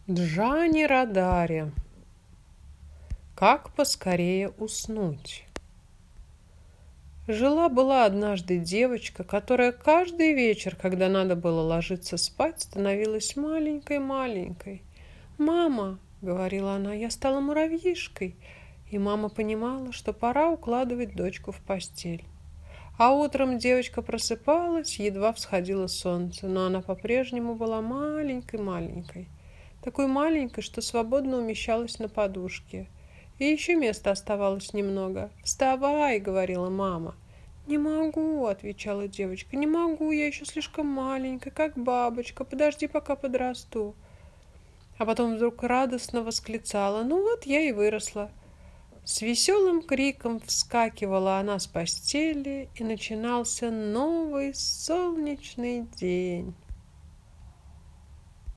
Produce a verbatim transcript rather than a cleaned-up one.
Джани Родари. Как поскорее уснуть? Жила-была однажды девочка, которая каждый вечер, когда надо было ложиться спать, становилась маленькой-маленькой. «Мама», — говорила она, — «я стала муравьишкой». И мама понимала, что пора укладывать дочку в постель. А утром девочка просыпалась, едва всходило солнце, но она по-прежнему была маленькой-маленькой. Такой маленькой, что свободно умещалась на подушке. И еще места оставалось немного. «Вставай!» — говорила мама. «Не могу!» — отвечала девочка. «Не могу, я еще слишком маленькая, как бабочка. Подожди, пока подрасту». А потом вдруг радостно восклицала: «Ну вот, я и выросла». С веселым криком вскакивала она с постели, и начинался новый солнечный день.